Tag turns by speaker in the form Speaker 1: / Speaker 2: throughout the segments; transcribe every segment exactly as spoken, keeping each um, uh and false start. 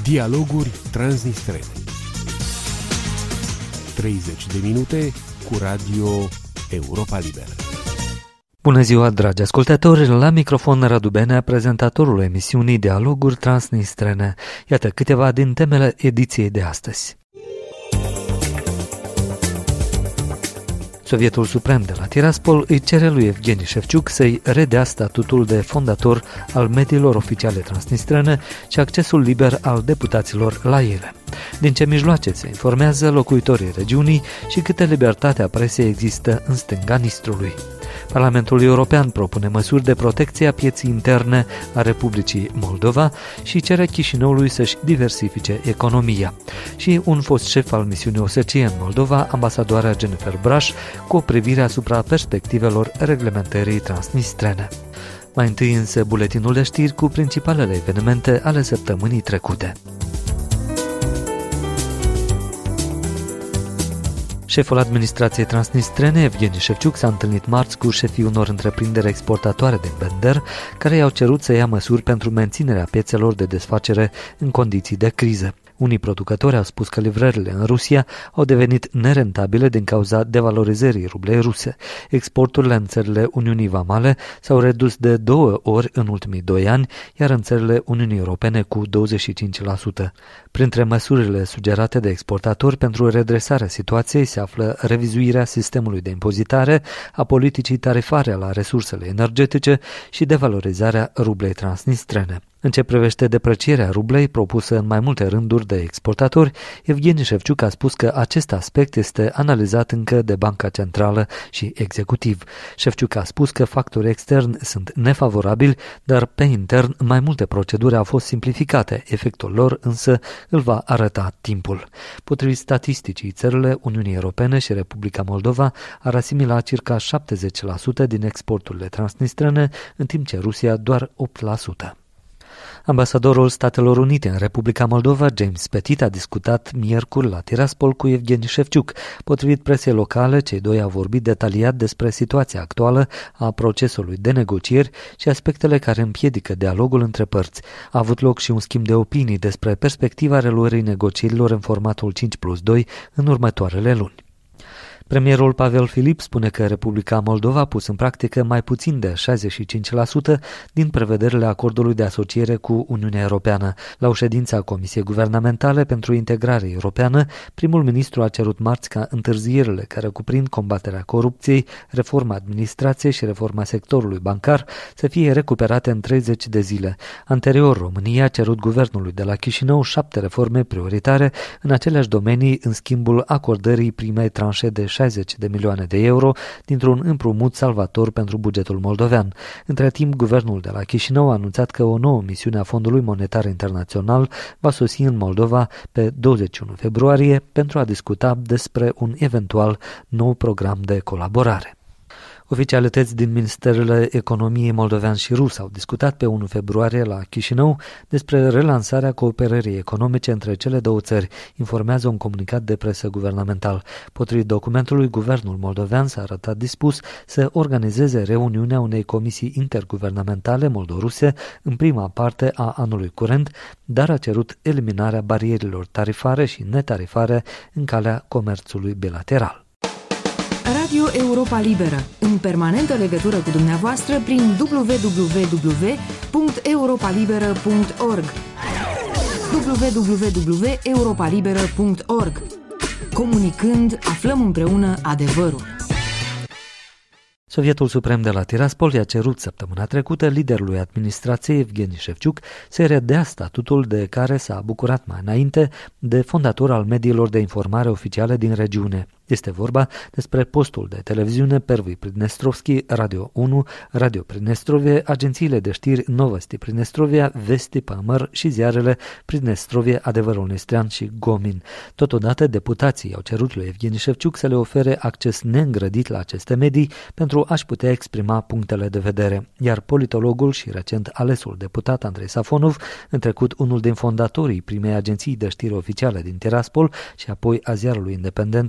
Speaker 1: Dialoguri transnistrene. treizeci de minute cu Radio Europa Liberă.
Speaker 2: Bună ziua, dragi ascultători! La microfon Radu Benea, prezentatorul emisiunii Dialoguri transnistrene. Iată câteva din temele ediției de astăzi. Sovietul Suprem de la Tiraspol îi cere lui Evgeni Șefciuc să-i redea statutul de fondator al mediilor oficiale transnistrene și accesul liber al deputaților la ele. Din ce mijloace se informează locuitorii regiunii și câtă libertate a presei există în stânga Nistrului. Parlamentul European propune măsuri de protecție a pieții interne a Republicii Moldova și cere Chișinăului să-și diversifice economia. Și un fost șef al misiunii O S C E în Moldova, ambasadoarea Jennifer Braș, cu o privire asupra perspectivelor reglementării transnistrene. Mai întâi însă buletinul de știri cu principalele evenimente ale săptămânii trecute. Șeful administrației transnistrene, Evgeni Șefciuc, s-a întâlnit marți cu șefii unor întreprinderi exportatoare din Bender, care i-au cerut să ia măsuri pentru menținerea piețelor de desfacere în condiții de criză. Unii producători au spus că livrările în Rusia au devenit nerentabile din cauza devalorizării rublei ruse. Exporturile în țările Uniunii Vamale s-au redus de două ori în ultimii doi ani, iar în țările Uniunii Europene cu douăzeci și cinci la sută. Printre măsurile sugerate de exportatori pentru redresarea situației se află revizuirea sistemului de impozitare, a politicii tarifare la resursele energetice și devalorizarea rublei transnistrene. În ce privește deprecierea rublei propusă în mai multe rânduri de exportatori, Evgeni Șefciuc a spus că acest aspect este analizat încă de Banca Centrală și executiv. Șefciuc a spus că factorii externi sunt nefavorabili, dar pe intern mai multe proceduri au fost simplificate, efectul lor însă îl va arăta timpul. Potrivit statisticii, țările Uniunii Europene și Republica Moldova ar asimila circa șaptezeci la sută din exporturile transnistrene, în timp ce Rusia doar opt la sută. Ambasadorul Statelor Unite în Republica Moldova, James Petit, a discutat miercuri la Tiraspol cu Evgeni Șefciuc. Potrivit presei locale, cei doi au vorbit detaliat despre situația actuală a procesului de negocieri și aspectele care împiedică dialogul între părți. A avut loc și un schimb de opinii despre perspectiva reluării negocierilor în formatul cinci plus doi în următoarele luni. Premierul Pavel Filip spune că Republica Moldova a pus în practică mai puțin de șaizeci și cinci la sută din prevederile acordului de asociere cu Uniunea Europeană. La o ședință a Comisiei Guvernamentale pentru Integrare Europeană, primul ministru a cerut marți ca întârzierile care cuprind combaterea corupției, reforma administrației și reforma sectorului bancar să fie recuperate în treizeci de zile. Anterior, România a cerut guvernului de la Chișinău șapte reforme prioritare în aceleași domenii în schimbul acordării primei tranșe de șaizeci de milioane de euro dintr-un împrumut salvator pentru bugetul moldovean. Între timp, guvernul de la Chișinău a anunțat că o nouă misiune a Fondului Monetar Internațional va sosi în Moldova pe douăzeci și unu februarie pentru a discuta despre un eventual nou program de colaborare. Oficialități din Ministerele Economiei moldovean și rus au discutat pe unu februarie la Chișinău despre relansarea cooperării economice între cele două țări, informează un comunicat de presă guvernamental. Potrivit documentului, guvernul moldovean s-a arătat dispus să organizeze reuniunea unei comisii interguvernamentale moldoruse în prima parte a anului curent, dar a cerut eliminarea barierilor tarifare și netarifare în calea comerțului bilateral.
Speaker 3: Radio Europa Liberă, în permanentă legătură cu dumneavoastră prin w w w punct europa liberă punct org w w w punct europa liberă punct org. Comunicând, aflăm împreună adevărul.
Speaker 2: Sovietul Suprem de la Tiraspol i-a cerut săptămâna trecută liderului administrației Evgeni Șefciuc să redea statutul de care s-a bucurat mai înainte de fondator al mediilor de informare oficiale din regiune. Este vorba despre postul de televiziune Pervui Pridnestrovski, Radio unu, Radio Pridnestrovie, agențiile de știri Novosti Pridnestrovia, Vesti Pamăr și ziarele Pridnestrovie, Adevărul Nestrean și Gomin. Totodată, deputații au cerut lui Evgeni Șefciuc să le ofere acces neîngrădit la aceste medii pentru a-și putea exprima punctele de vedere, iar politologul și recent alesul deputat Andrei Safonov, în trecut unul din fondatorii primei agenții de știri oficiale din Tiraspol și apoi a ziarului independent Nova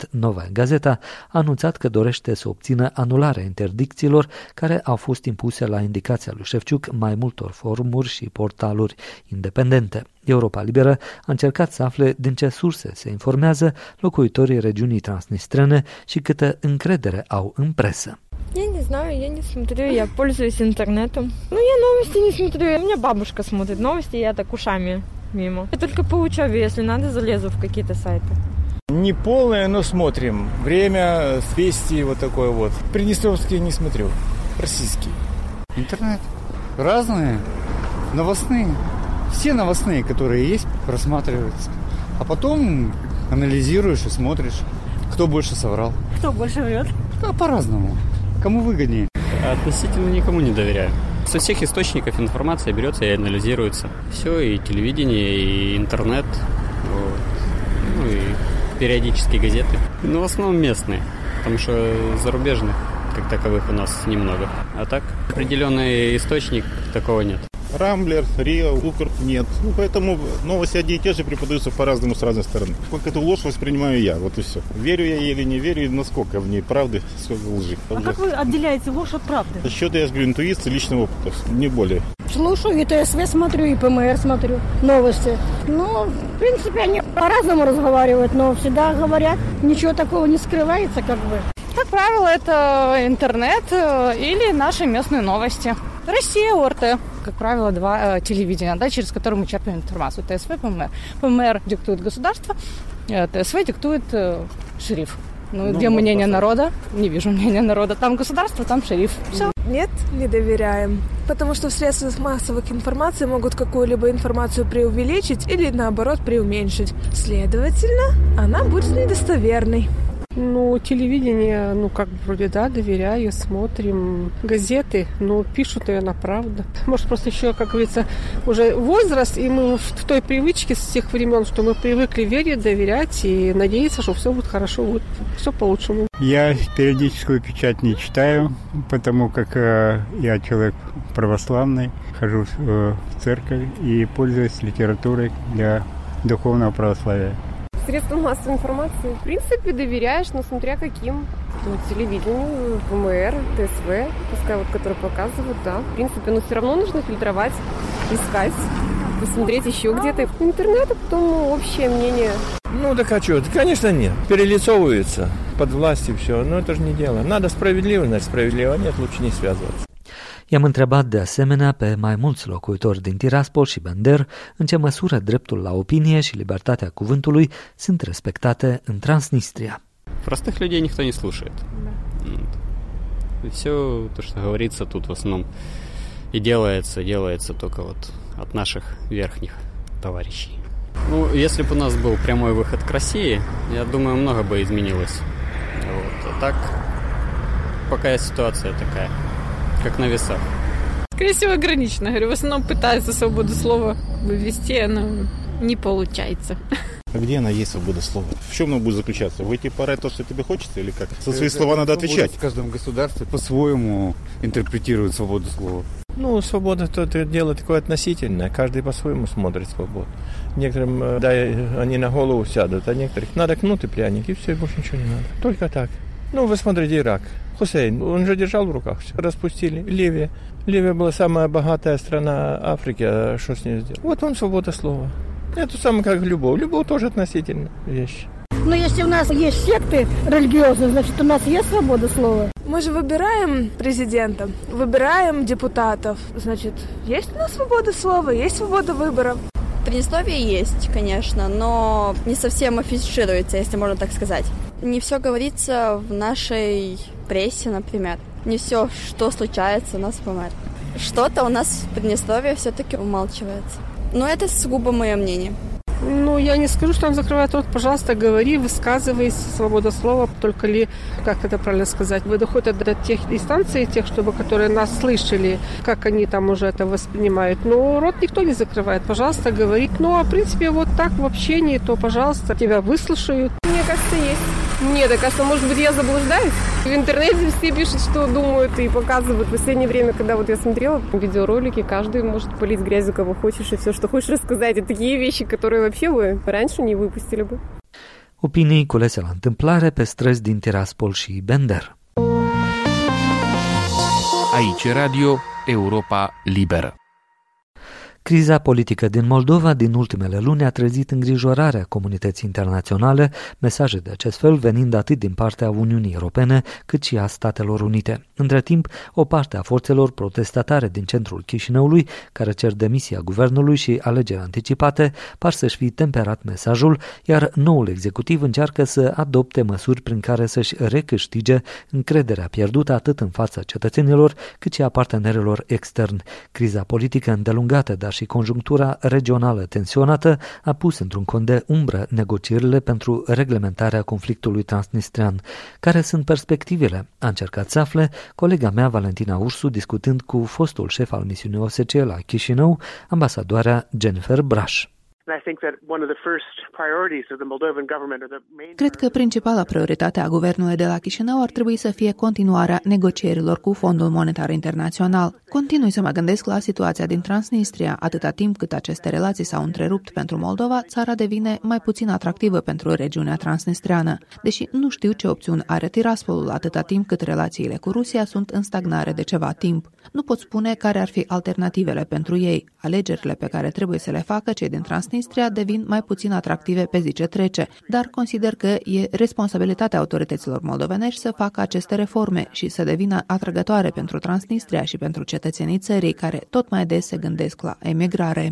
Speaker 2: Gazeta a anunțat că dorește să obțină anularea interdicțiilor care au fost impuse la indicația lui Șefciuc mai multor forumuri și portaluri independente. Europa Liberă a încercat să afle din ce surse se informează locuitorii regiunii transnistrene și câtă încredere au în presă.
Speaker 4: Я не знаю, я не смотрю, я пользуюсь интернетом. Ну, я новости не смотрю, у меня бабушка смотрит новости, я так ушами мимо. Я только по учебе, если надо, залезу в какие-то сайты.
Speaker 5: Не полное, но смотрим. Время, Вести, вот такое вот. Приднестровские не смотрю, российские.
Speaker 6: Интернет. Разные, новостные. Все новостные, которые есть, просматриваются. А потом анализируешь и смотришь, кто больше соврал.
Speaker 7: Кто больше врет?
Speaker 6: Да, по-разному. Кому выгоднее?
Speaker 8: Относительно никому не доверяю. Со всех источников информация берется и анализируется. Все, и телевидение, и интернет, вот. Ну и периодические газеты. Но в основном местные, потому что зарубежных, как таковых, у нас немного. А так, определенный источник, такого нет.
Speaker 9: Рамблер, Рио, Укр нет. Ну, поэтому новости одни и те же преподаются по-разному с разных сторон. Сколько эту ложь воспринимаю я, вот и все. Верю я ей или не верю, и насколько в ней правды, сколько лжи.
Speaker 7: А как вы отделяете ложь от правды?
Speaker 9: За счет, я же говорю, интуиции, личного опыта, не более.
Speaker 10: Слушаю, и ТСВ смотрю, и ПМР смотрю, новости. Ну, в принципе, они по-разному разговаривают, но всегда говорят, ничего такого не скрывается, как бы.
Speaker 11: Как правило, это интернет или наши местные новости. Россия, ОРТ. Как правило, два э, телевидения, да, через которые мы черпаем информацию. ТСВ, ПМР. ПМР диктует государство, э, ТСВ диктует э, шериф. Ну, ну где мнение посмотреть. Народа? Не вижу мнения народа. Там государство, там шериф. Все.
Speaker 4: Нет, не доверяем. Потому что в средствах массовой информации могут какую-либо информацию преувеличить или, наоборот, преуменьшить. Следовательно, она будет недостоверной.
Speaker 12: Ну, телевидение, ну, как бы вроде, да, доверяю, смотрим. Газеты, ну, пишут, наверное, правда. Может, просто еще, как говорится, уже возраст, и мы в той привычке с тех времен, что мы привыкли верить, доверять и надеяться, что все будет хорошо, будет все по-лучшему.
Speaker 6: Я периодическую печать не читаю, потому как э, я человек православный, хожу э, в церковь и пользуюсь литературой для духовного православия.
Speaker 13: Средствам массовой информации, в принципе, доверяешь, но смотря каким. Ну, телевидению, ПМР, ТСВ, пускай вот, которые показывают, да. В принципе, но все равно нужно фильтровать, искать, посмотреть еще где-то. Интернет, а потом общее мнение.
Speaker 5: Ну, так а что? Конечно, нет. Перелицовываются под властью все, но это же не дело. Надо справедливо, значит, справедливо, нет, лучше не связываться.
Speaker 2: I-am întrebat de asemenea pe mai mulți locuitori din Tiraspol și Bender în ce măsură dreptul la opinie și libertatea cuvântului sunt respectate în Transnistria.
Speaker 8: Простых людей никто не слушает. И все то, что говорится тут в основном и делается, делается только вот от наших верхних товарищей. Ну, если бы у нас был прямой выход к России, я думаю, много бы изменилось. Вот. А так, пока ситуация такая. Как на весах.
Speaker 11: Скорее всего, ограничено. Говорю, в основном пытаются свободу слова ввести, но не получается.
Speaker 9: А где она есть, свобода слова? В чем она будет заключаться? Выйти порать то, что тебе хочется, или как? За свои слова надо отвечать.
Speaker 6: В каждом государстве по-своему интерпретирует свободу слова.
Speaker 5: Ну, свобода – это дело такое относительное. Каждый по-своему смотрит свободу. Некоторым, да, они на голову сядут, а некоторых надо кнут и пряник, и все, и больше ничего не надо. Только так. Ну, вы смотрите Ирак. Хусейн, он же держал в руках все. Распустили. Ливия. Ливия была самая богатая страна Африки. А что с ней сделать? Вот вам свобода слова. Это самое как любовь. Любовь тоже относительная вещь.
Speaker 10: Но если у нас есть секты религиозные, значит, у нас есть свобода слова.
Speaker 4: Мы же выбираем президента, выбираем депутатов. Значит, есть у нас свобода слова, есть свобода выбора.
Speaker 14: В Приднестровье есть, конечно, но не совсем афишируется, если можно так сказать. Не все говорится в нашей прессе, например. Не все, что случается у нас в ПМР. Что-то у нас в Приднестровье все-таки умалчивается. Но это сугубо мое мнение.
Speaker 12: Ну, я не скажу, что он закрывает рот. Пожалуйста, говори, высказывайся, свобода слова. Только ли, как это правильно сказать, вы доходят до тех инстанций, тех, чтобы, которые нас слышали, как они там уже это воспринимают. Но рот никто не закрывает. Пожалуйста, говори. Ну, а в принципе, вот так в общении, то, пожалуйста, тебя выслушают.
Speaker 13: Мне кажется, есть. Нет, кажется, может быть, я заблуждаюсь. В интернете все пишут, что думают и показывают. В последнее время, когда вот я смотрела видеоролики, каждый может полить грязью, кого хочешь, и все, что хочешь рассказать. Это такие вещи, которые вообще вы раньше не выпустили бы.
Speaker 2: Opinii culese la întâmplare pe străzi din Tiraspol și Bender.
Speaker 1: Aici Radio Europa Liberă.
Speaker 2: Criza politică din Moldova din ultimele luni a trezit îngrijorarea comunității internaționale, mesaje de acest fel venind atât din partea Uniunii Europene cât și a Statelor Unite. Între timp, o parte a forțelor protestatare din centrul Chișinăului, care cer demisia guvernului și alegeri anticipate, par să-și fi temperat mesajul, iar noul executiv încearcă să adopte măsuri prin care să-și recâștige încrederea pierdută atât în fața cetățenilor cât și a partenerilor externi. Criza politică îndelungată, dar și conjunctura regională tensionată a pus într-un cont de umbră negocierile pentru reglementarea conflictului transnistrian. Care sunt perspectivele? A încercat să afle colega mea Valentina Ursu discutând cu fostul șef al misiunii O S C E la Chișinău, ambasadoarea Jennifer Braș.
Speaker 15: Cred că principala prioritate a guvernului de la Chișinău ar trebui să fie continuarea negocierilor cu Fondul Monetar Internațional. Continui să mă gândesc la situația din Transnistria. Atâta timp cât aceste relații s-au întrerupt pentru Moldova, țara devine mai puțin atractivă pentru regiunea transnistriană. Deși nu știu ce opțiuni are Tiraspolul atâta timp cât relațiile cu Rusia sunt în stagnare de ceva timp. Nu pot spune care ar fi alternativele pentru ei. Alegerile pe care trebuie să le facă cei din Transnistria devin mai puțin atractive pe zi ce trece, dar consider că e responsabilitatea autorităților moldovenești să facă aceste reforme și să devină atrăgătoare pentru Transnistria și pentru cetățenii țării care tot mai des se gândesc la emigrare.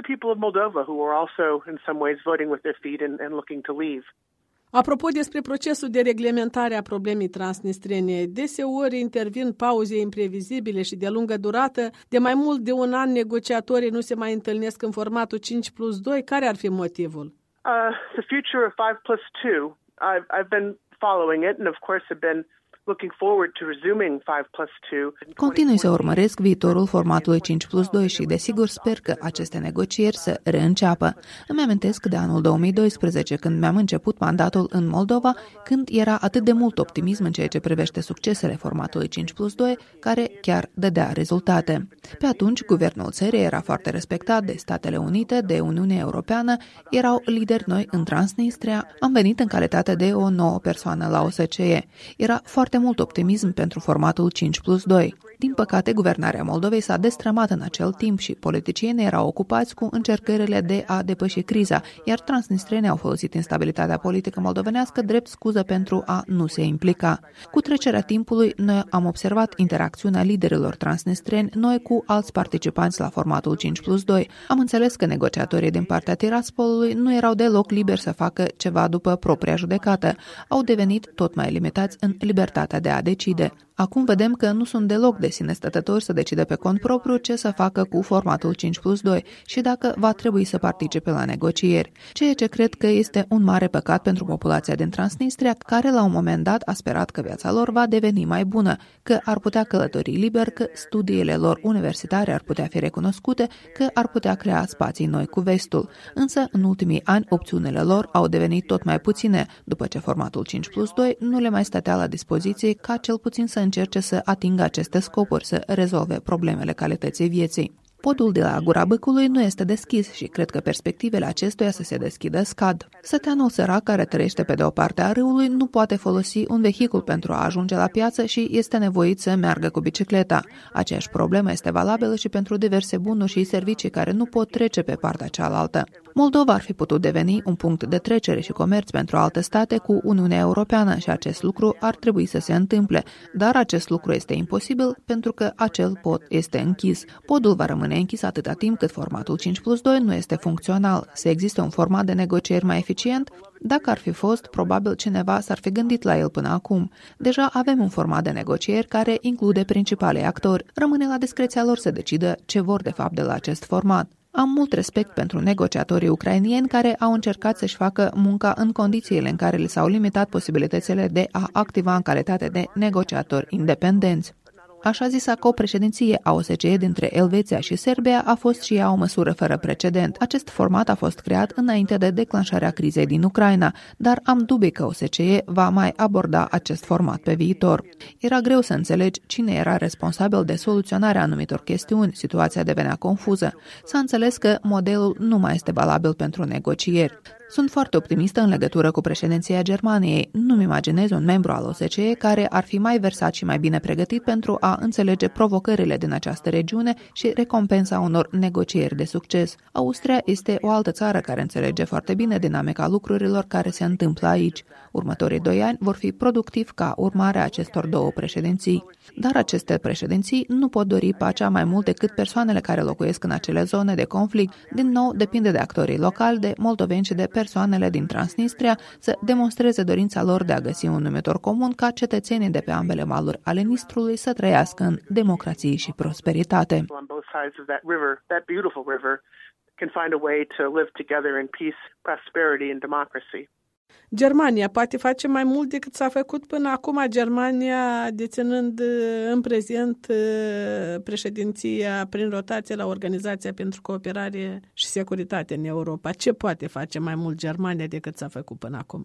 Speaker 12: Apropo despre procesul de reglementare a problemei transnistrene, deseori intervin pauze imprevizibile și de lungă durată. De mai mult de un an negociatorii nu se mai întâlnesc în formatul cinci plus doi. Care ar fi motivul?
Speaker 16: Uh, the future of five plus two. I've, I've been following it and of course have been looking forward to resuming five plus two.
Speaker 15: Continui să urmăresc viitorul formatului cinci plus doi și, desigur, sper că aceste negocieri să reînceapă. Îmi amintesc de anul două mii doisprezece, când mi-am început mandatul în Moldova, când era atât de mult optimism în ceea ce privește succesele formatului cinci plus doi, care chiar dădea rezultate. Pe atunci, guvernul țării era foarte respectat de Statele Unite, de Uniunea Europeană, erau lideri noi în Transnistria. Am venit în calitate de o nouă persoană la O S C E. Era foarte mult optimism pentru formatul cinci plus doi. Din păcate, guvernarea Moldovei s-a destrămat în acel timp și politicienii erau ocupați cu încercările de a depăși criza, iar transnistrienii au folosit instabilitatea politică moldovenească drept scuză pentru a nu se implica. Cu trecerea timpului, noi am observat interacțiunea liderilor transnistrieni, noi cu alți participanți la formatul cinci plus doi. Am înțeles că negociatorii din partea Tiraspolului nu erau deloc liberi să facă ceva după propria judecată. Au devenit tot mai limitați în libertatea de a decide. Acum vedem că nu sunt deloc de sine stătători să decide pe cont propriu ce să facă cu formatul cinci plus doi și dacă va trebui să participe la negocieri. Ceea ce cred că este un mare păcat pentru populația din Transnistria, care la un moment dat a sperat că viața lor va deveni mai bună, că ar putea călători liber, că studiile lor universitare ar putea fi recunoscute, că ar putea crea spații noi cu vestul. Însă, în ultimii ani, opțiunile lor au devenit tot mai puține, după ce formatul cinci plus doi nu le mai stătea la dispoziție ca cel puțin să încerce să atingă aceste scopuri, să rezolve problemele calității vieții. Podul de la Gura Băcului nu este deschis și cred că perspectivele acestuia să se deschidă scad. Săteanul sărac care trăiește pe de o parte a râului nu poate folosi un vehicul pentru a ajunge la piață și este nevoit să meargă cu bicicleta. Aceeași problemă este valabilă și pentru diverse bunuri și servicii care nu pot trece pe partea cealaltă. Moldova ar fi putut deveni un punct de trecere și comerț pentru alte state cu Uniunea Europeană și acest lucru ar trebui să se întâmple, dar acest lucru este imposibil pentru că acel pod este închis. Podul va rămâne închis atâta timp cât formatul cinci plus doi nu este funcțional. Să existe un format de negocieri mai eficient? Dacă ar fi fost, probabil cineva s-ar fi gândit la el până acum. Deja avem un format de negocieri care include principalii actori. Rămâne la discreția lor să decidă ce vor de fapt de la acest format. Am mult respect pentru negociatorii ucrainieni care au încercat să-și facă munca în condițiile în care le s-au limitat posibilitățile de a activa în calitate de negociatori independenți. Așa zisa copreședinție a O S C E dintre Elveția și Serbia a fost și ea o măsură fără precedent. Acest format a fost creat înainte de declanșarea crizei din Ucraina, dar am dubii că O S C E va mai aborda acest format pe viitor. Era greu să înțelegi cine era responsabil de soluționarea anumitor chestiuni, situația devenea confuză. S-a înțeles că modelul nu mai este valabil pentru negocieri. Sunt foarte optimistă în legătură cu președinția Germaniei. Nu-mi imaginez un membru al O S C E care ar fi mai versat și mai bine pregătit pentru a înțelege provocările din această regiune și recompensa unor negocieri de succes. Austria este o altă țară care înțelege foarte bine dinamica lucrurilor care se întâmplă aici. Următorii doi ani vor fi productivi ca urmare a acestor două președinții. Dar aceste președinții nu pot dori pacea mai mult decât persoanele care locuiesc în acele zone de conflict. Din nou, depinde de actorii locali, de moldoveni și de persoanele din Transnistria să demonstreze dorința lor de a găsi un numitor comun ca cetățenii de pe ambele maluri ale Nistrului să trăiască în democrație și prosperitate.
Speaker 12: Germania poate face mai mult decât s-a făcut până acum, Germania deținând în prezent președinția prin rotație la Organizația pentru Cooperare și Securitate în Europa. Ce poate face mai mult Germania decât s-a făcut până acum?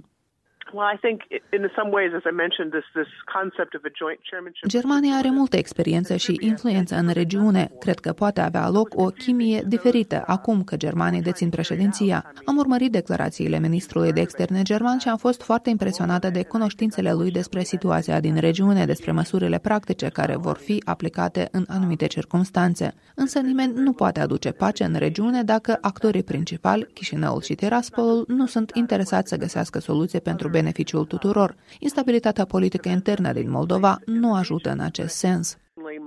Speaker 15: Germania are multă experiență și influență în regiune. Cred că poate avea loc o chimie diferită acum că germanii dețin președinția. Am urmărit declarațiile ministrului de externe german și am fost foarte impresionată de cunoștințele lui despre situația din regiune, despre măsurile practice care vor fi aplicate în anumite circumstanțe. Însă nimeni nu poate aduce pace în regiune dacă actorii principali, Chișinăul și Tiraspolul, nu sunt interesați să găsească soluție pentru beneficiul tuturor. Instabilitatea politică internă din Moldova nu ajută în acest sens.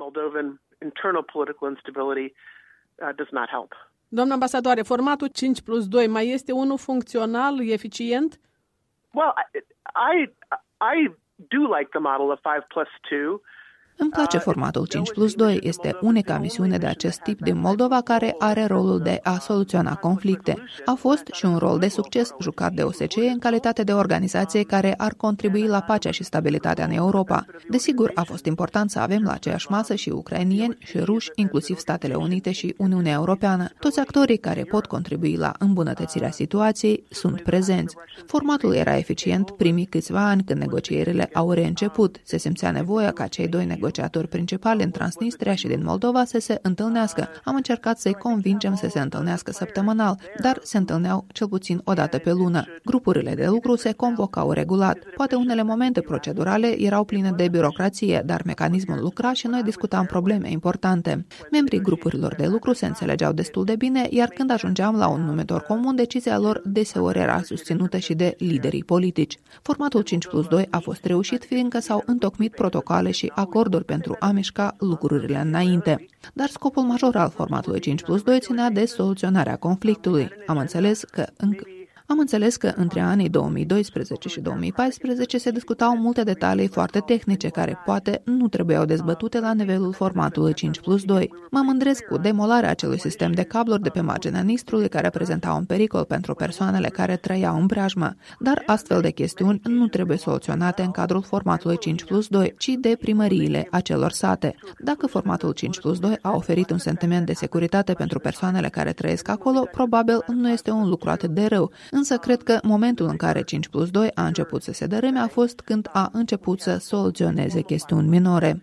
Speaker 12: Doamna ambasadoare, formatul cinci plus doi mai este unul funcțional, eficient?
Speaker 16: Well, I I do like the model of five plus two.
Speaker 15: Îmi place formatul cinci plus doi. Este unica misiune de acest tip din Moldova care are rolul de a soluționa conflicte. A fost și un rol de succes jucat de O S C E în calitate de organizație care ar contribui la pacea și stabilitatea în Europa. Desigur, a fost important să avem la aceeași masă și ucrainieni și ruși, inclusiv Statele Unite și Uniunea Europeană. Toți actorii care pot contribui la îmbunătățirea situației sunt prezenți. Formatul era eficient primii câțiva ani când negocierile au reînceput. Se simțea nevoia ca cei doi negociatori principali în Transnistria și din Moldova să se întâlnească. Am încercat să-i convingem să se întâlnească săptămânal, dar se întâlneau cel puțin o dată pe lună. Grupurile de lucru se convocau regulat. Poate unele momente procedurale erau pline de birocrație, dar mecanismul lucra și noi discutam probleme importante. Membrii grupurilor de lucru se înțelegeau destul de bine, iar când ajungeam la un numitor comun, decizia lor deseori era susținută și de liderii politici. Formatul cinci plus doi a fost reușit fiindcă s-au întocmit protocoale și acorduri pentru a mișca lucrurile înainte. Dar scopul major al formatului cinci plus doi ținea de soluționarea conflictului. Am înțeles că încă Am înțeles că între anii două mii doisprezece și două mii paisprezece se discutau multe detalii foarte tehnice care poate nu trebuiau dezbătute la nivelul formatului cinci plus doi. Mă mândresc cu demolarea acelui sistem de cabluri de pe marginea Nistrului care prezenta un pericol pentru persoanele care trăiau în preajmă, dar astfel de chestiuni nu trebuie soluționate în cadrul formatului cinci plus doi, ci de primăriile acelor sate. Dacă formatul cinci plus doi a oferit un sentiment de securitate pentru persoanele care trăiesc acolo, probabil nu este un lucru atât de rău. Însă cred că momentul în care cinci plus doi a început să se dărâme a fost când a început să soluționeze chestiuni minore.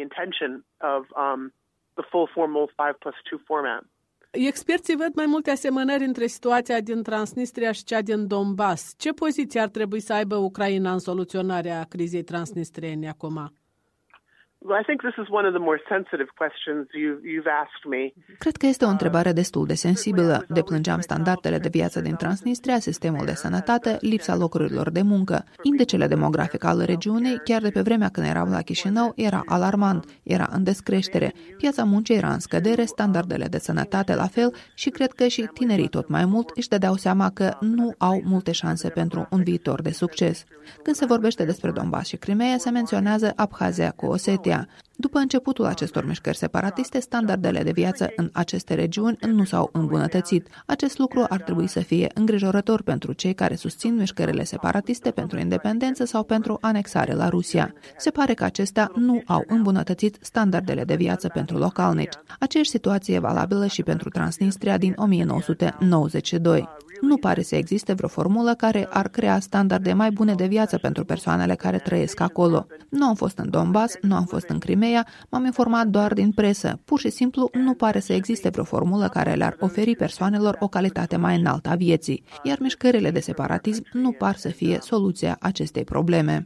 Speaker 12: Experții văd mai multe asemănări între situația din Transnistria și cea din Donbass. Ce poziție ar trebui să aibă Ucraina în soluționarea crizei transnistriene acum?
Speaker 15: Cred că este o întrebare destul de sensibilă. Deplângeam standardele de viață din Transnistria, sistemul de sănătate, lipsa locurilor de muncă. Indicele demografic al regiunii, chiar de pe vremea când eram la Chișinău, era alarmant, era în descreștere. Piața muncii era în scădere, standardele de sănătate la fel și cred că și tinerii tot mai mult își dădeau seama că nu au multe șanse pentru un viitor de succes. Când se vorbește despre Donbass și Crimea, se menționează Abhazia cu Osetia. După începutul acestor mișcări separatiste, standardele de viață în aceste regiuni nu s-au îmbunătățit. Acest lucru ar trebui să fie îngrijorător pentru cei care susțin mișcările separatiste pentru independență sau pentru anexare la Rusia. Se pare că acestea nu au îmbunătățit standardele de viață pentru localnici. Aceeași situație e valabilă și pentru Transnistria din o mie nouă sute nouăzeci și doi. Nu pare să existe vreo formulă care ar crea standarde mai bune de viață pentru persoanele care trăiesc acolo. Nu am fost în Donbass, nu am fost în Crimea, m-am informat doar din presă. Pur și simplu nu pare să existe vreo formulă care le-ar oferi persoanelor o calitate mai înaltă a vieții, iar mișcările de separatism nu par să fie soluția acestei probleme.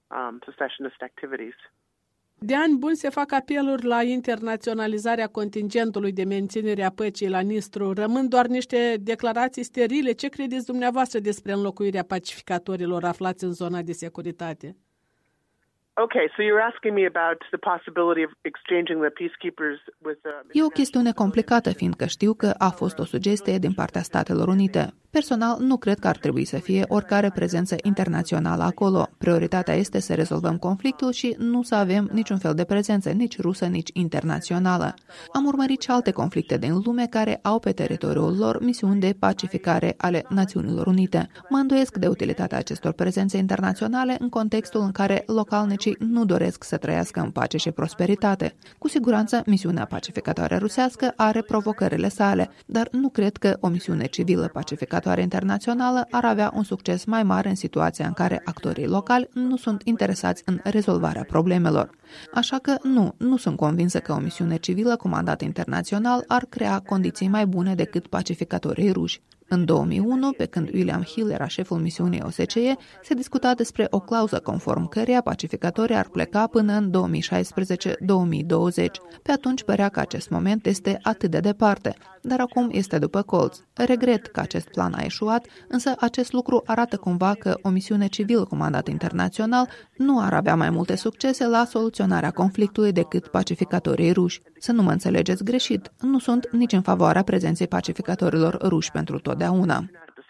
Speaker 12: De ani buni se fac apeluri la internaționalizarea contingentului de menținere a păcii la Nistru. Rămân doar niște declarații sterile. Ce credeți dumneavoastră despre înlocuirea pacificatorilor aflați în zona de securitate?
Speaker 16: Okay, so you're asking me about the possibility of exchanging the peacekeepers with the...
Speaker 15: E o chestiune complicată, fiindcă știu că a fost o sugestie din partea Statelor Unite. Personal, nu cred că ar trebui să fie oricare prezență internațională acolo. Prioritatea este să rezolvăm conflictul și nu să avem niciun fel de prezență, nici rusă, nici internațională. Am urmărit și alte conflicte din lume care au pe teritoriul lor misiuni de pacificare ale Națiunilor Unite. Mă îndoiesc de utilitatea acestor prezențe internaționale în contextul în care localnicii nu doresc să trăiască în pace și prosperitate. Cu siguranță, misiunea pacificatoare rusească are provocările sale, dar nu cred că o misiune civilă pacificatoare internațională ar avea un succes mai mare în situația în care actorii locali nu sunt interesați în rezolvarea problemelor. Așa că nu, nu sunt convinsă că o misiune civilă cu mandat internațional ar crea condiții mai bune decât pacificatorii ruși. În două mii unu, pe când William Hill era șeful misiunii O S C E, se discuta despre o clauză conform căreia pacificatorii ar pleca până în două mii șaisprezece două mii douăzeci. Pe atunci părea că acest moment este atât de departe, dar acum este după colț. Regret că acest plan a eșuat, însă acest lucru arată cumva că o misiune civilă cu mandat internațional nu ar avea mai multe succese la soluționarea conflictului decât pacificatorii ruși. Să nu mă înțelegeți greșit, nu sunt nici în favoarea prezenței pacificatorilor ruși pentru totdeauna.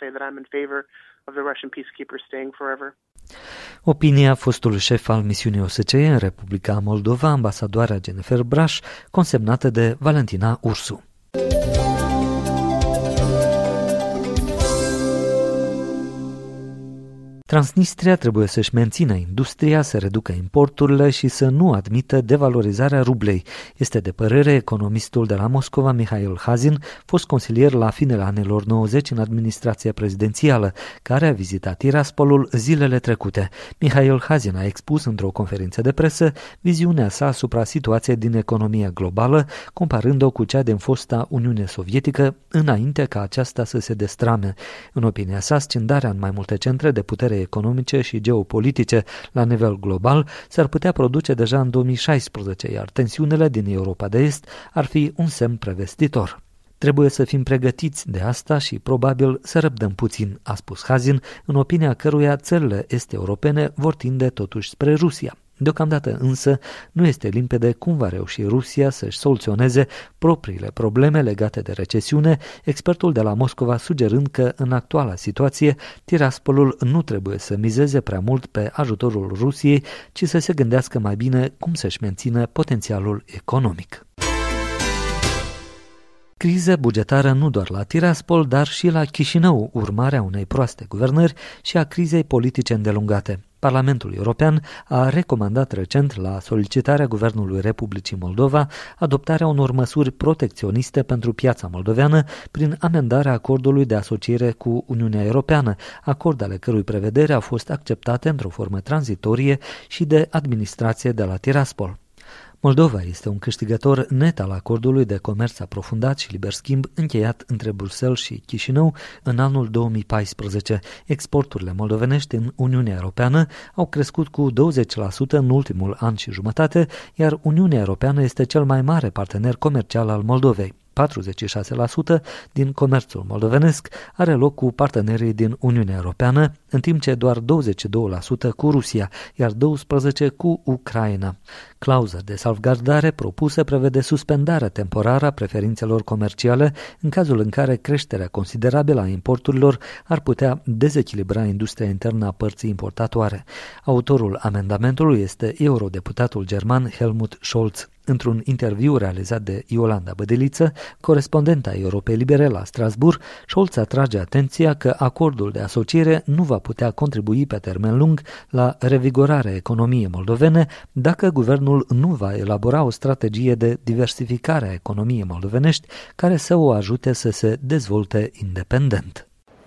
Speaker 2: Opinia fostului șef al misiunii O S C E în Republica Moldova, ambasadoarea Jennifer Braș, consemnată de Valentina Ursu. Transnistria trebuie să-și mențină industria, să reducă importurile și să nu admită devalorizarea rublei. Este de părere economistul de la Moscova, Mihail Hazin, fost consilier la finele anilor nouăzeci în administrația prezidențială, care a vizitat Tiraspolul zilele trecute. Mihail Hazin a expus într-o conferință de presă viziunea sa asupra situației din economia globală, comparând-o cu cea din fosta Uniune Sovietică, înainte ca aceasta să se destrame. În opinia sa, scindarea în mai multe centre de putere economice și geopolitice la nivel global s-ar putea produce deja în două mii șaisprezece, iar tensiunile din Europa de Est ar fi un semn prevestitor. Trebuie să fim pregătiți de asta și probabil să răbdăm puțin, a spus Hazin, în opinia căruia țările est-europene vor tinde totuși spre Rusia. Deocamdată însă nu este limpede cum va reuși Rusia să-și soluționeze propriile probleme legate de recesiune, expertul de la Moscova sugerând că în actuala situație Tiraspolul nu trebuie să mizeze prea mult pe ajutorul Rusiei, ci să se gândească mai bine cum să-și mențină potențialul economic. Criză bugetară nu doar la Tiraspol, dar și la Chișinău, urmarea unei proaste guvernări și a crizei politice îndelungate. Parlamentul European a recomandat recent, la solicitarea Guvernului Republicii Moldova, adoptarea unor măsuri protecționiste pentru piața moldoveană prin amendarea acordului de asociere cu Uniunea Europeană, acord ale cărui prevedere au fost acceptate într-o formă tranzitorie și de administrație de la Tiraspol. Moldova este un câștigător net al acordului de comerț aprofundat și liber schimb încheiat între Bruxelles și Chișinău în anul două mii paisprezece. Exporturile moldovenești în Uniunea Europeană au crescut cu douăzeci la sută în ultimul an și jumătate, iar Uniunea Europeană este cel mai mare partener comercial al Moldovei. patruzeci și șase la sută din comerțul moldovenesc are loc cu partenerii din Uniunea Europeană, în timp ce doar douăzeci și doi la sută cu Rusia, iar doisprezece la sută cu Ucraina. Clauza de salvgardare propusă prevede suspendarea temporară a preferințelor comerciale în cazul în care creșterea considerabilă a importurilor ar putea dezechilibra industria internă a părții importatoare. Autorul amendamentului este eurodeputatul german Helmut Scholz. Într-un interviu realizat de Iolanda Bădeliță, corespondenta Europei Libere la Strasbourg, Scholz atrage atenția că acordul de asociere nu va putea contribui pe termen lung la revigorarea economiei moldovene dacă guvernul nu va elabora o strategie de diversificare a economiei moldovenești care să o ajute să se dezvolte independent.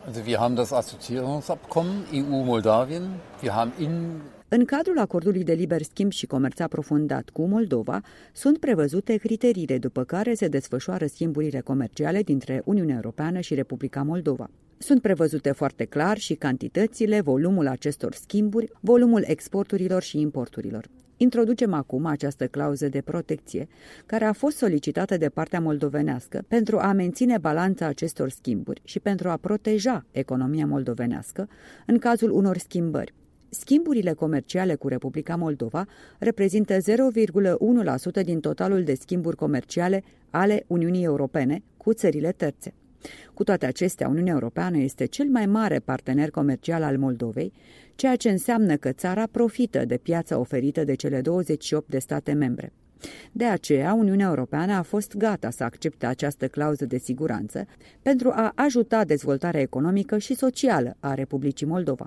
Speaker 17: Also wir haben das Assoziierungsabkommen E U-Moldawien. Wir haben in
Speaker 18: În cadrul acordului de liber schimb și comerț aprofundat cu Moldova, sunt prevăzute criteriile după care se desfășoară schimburile comerciale dintre Uniunea Europeană și Republica Moldova. Sunt prevăzute foarte clar și cantitățile, volumul acestor schimburi, volumul exporturilor și importurilor. Introducem acum această clauză de protecție, care a fost solicitată de partea moldovenească pentru a menține balanța acestor schimburi și pentru a proteja economia moldovenească în cazul unor schimbări. Schimburile comerciale cu Republica Moldova reprezintă zero virgulă unu la sută din totalul de schimburi comerciale ale Uniunii Europene cu țările terțe. Cu toate acestea, Uniunea Europeană este cel mai mare partener comercial al Moldovei, ceea ce înseamnă că țara profită de piața oferită de cele douăzeci și opt de state membre. De aceea, Uniunea Europeană a fost gata să accepte această clauză de siguranță pentru a ajuta dezvoltarea economică și socială a Republicii Moldova.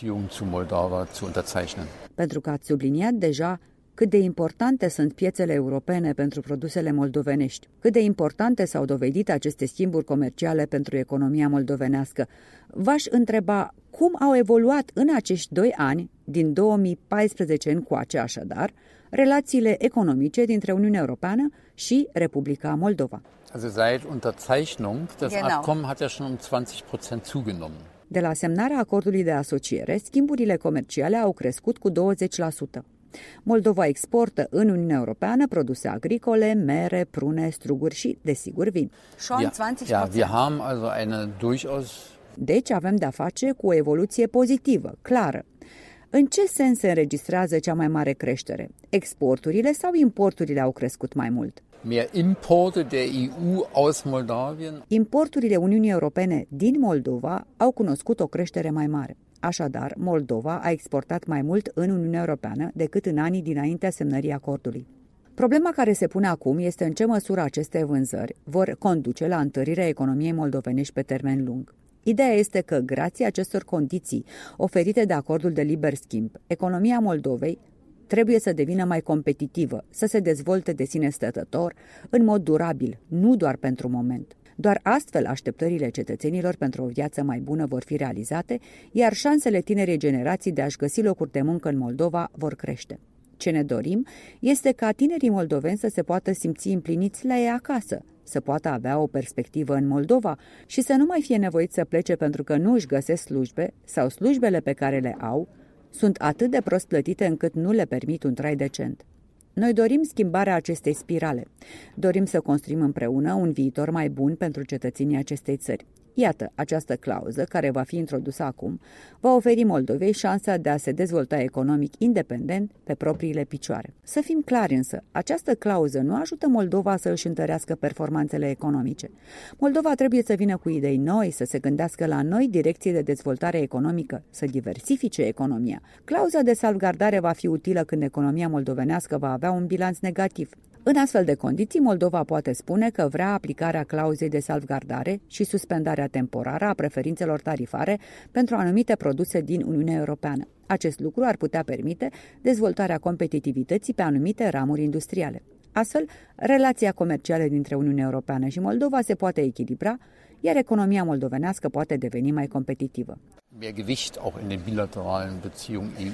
Speaker 18: Pentru că ați subliniat deja cât de importante sunt piețele europene pentru produsele moldovenești, cât de importante s-au dovedit aceste schimburi comerciale pentru economia moldovenească, v-aș întreba cum au evoluat în acești doi ani, din două mii paisprezece încoace așadar, relațiile economice dintre Uniunea Europeană și Republica Moldova.
Speaker 17: Also seit Unterzeichnung, das genau. Abkommen hat ja schon um zwanzig Prozent zugenommen.
Speaker 18: De la semnarea acordului de asociere, schimburile comerciale au crescut cu douăzeci la sută. Moldova exportă în Uniunea Europeană produse agricole, mere, prune, struguri și, desigur, vin.
Speaker 17: Ja, ja, wir haben also eine durchaus...
Speaker 18: Deci avem de-a face cu o evoluție pozitivă, clară. În ce sens se înregistrează cea mai mare creștere? Exporturile sau importurile au crescut mai mult?
Speaker 17: Mehr Importe der E U aus Moldawien.
Speaker 18: Importurile Uniunii Europene din Moldova au cunoscut o creștere mai mare. Așadar, Moldova a exportat mai mult în Uniunea Europeană decât în anii dinaintea semnării acordului. Problema care se pune acum este în ce măsură aceste vânzări vor conduce la întărirea economiei moldovenești pe termen lung. Ideea este că, grație acestor condiții oferite de acordul de liber schimb, economia Moldovei trebuie să devină mai competitivă, să se dezvolte de sine stătător, în mod durabil, nu doar pentru moment. Doar astfel așteptările cetățenilor pentru o viață mai bună vor fi realizate, iar șansele tinerei generații de a-și găsi locuri de muncă în Moldova vor crește. Ce ne dorim este ca tinerii moldoveni să se poată simți împliniți la ei acasă, să poată avea o perspectivă în Moldova și să nu mai fie nevoiți să plece pentru că nu își găsesc slujbe sau slujbele pe care le au sunt atât de prost plătite încât nu le permit un trai decent. Noi dorim schimbarea acestei spirale. Dorim să construim împreună un viitor mai bun pentru cetățenii acestei țări. Iată, această clauză, care va fi introdusă acum, va oferi Moldovei șansa de a se dezvolta economic independent pe propriile picioare. Să fim clari însă, această clauză nu ajută Moldova să își întărească performanțele economice. Moldova trebuie să vină cu idei noi, să se gândească la noi direcții de dezvoltare economică, să diversifice economia. Clauza de salvgardare va fi utilă când economia moldovenească va avea un bilanț negativ. În astfel de condiții, Moldova poate spune că vrea aplicarea clauzei de salvgardare și suspendarea temporară a preferințelor tarifare pentru anumite produse din Uniunea Europeană. Acest lucru ar putea permite dezvoltarea competitivității pe anumite ramuri industriale. Astfel, relația comercială dintre Uniunea Europeană și Moldova se poate echilibra, iar economia moldovenească poate deveni mai competitivă.
Speaker 17: Mehr Gewicht auch in den bilateralen Beziehungen E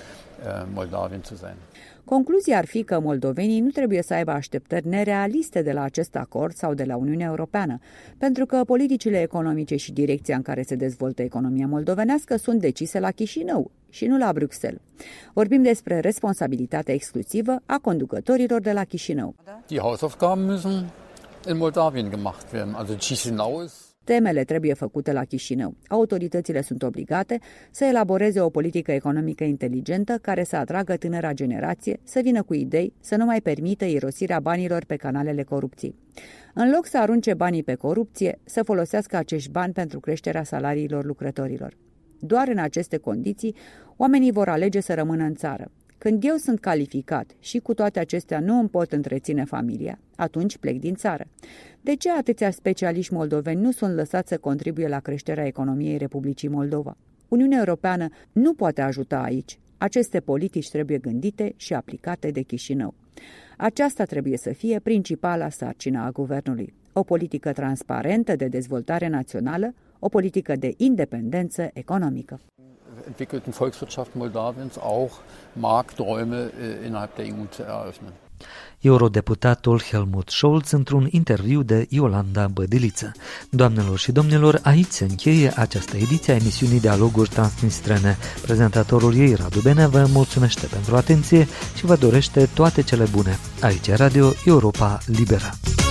Speaker 17: U-Moldawien zu sein.
Speaker 18: Concluzia ar fi că moldovenii nu trebuie să aibă așteptări nerealiste de la acest acord sau de la Uniunea Europeană, pentru că politicile economice și direcția în care se dezvoltă economia moldovenească sunt decise la Chișinău și nu la Bruxelles. Vorbim despre responsabilitatea exclusivă a conducătorilor de la Chișinău.
Speaker 17: Die Hausaufgaben müssen in Moldawien gemacht werden. Also Chișinău ist
Speaker 18: Temele trebuie făcute la Chișinău. Autoritățile sunt obligate să elaboreze o politică economică inteligentă care să atragă tânăra generație, să vină cu idei, să nu mai permită irosirea banilor pe canalele corupției. În loc să arunce banii pe corupție, să folosească acești bani pentru creșterea salariilor lucrătorilor. Doar în aceste condiții, oamenii vor alege să rămână în țară. Când eu sunt calificat și cu toate acestea nu îmi pot întreține familia, atunci plec din țară. De ce atâția specialiști moldoveni nu sunt lăsați să contribuie la creșterea economiei Republicii Moldova? Uniunea Europeană nu poate ajuta aici. Aceste politici trebuie gândite și aplicate de Chișinău. Aceasta trebuie să fie principala sarcină a guvernului. O politică transparentă de dezvoltare națională, o politică de independență economică.
Speaker 17: Entwickelten Volkswirtschaft Moldawiens auch Markträume innerhalb der E U zu eröffnen.
Speaker 2: Eurodeputatul Helmut Scholz într-un interviu de Iolanda Bădiliță. Doamnelor și domnilor, aici se încheie această ediție a emisiunii Dialoguri Transnistrene. Prezentatorul ei, Radu Benea, vă mulțumește pentru atenție și vă dorește toate cele bune. Aici Radio Europa Liberă.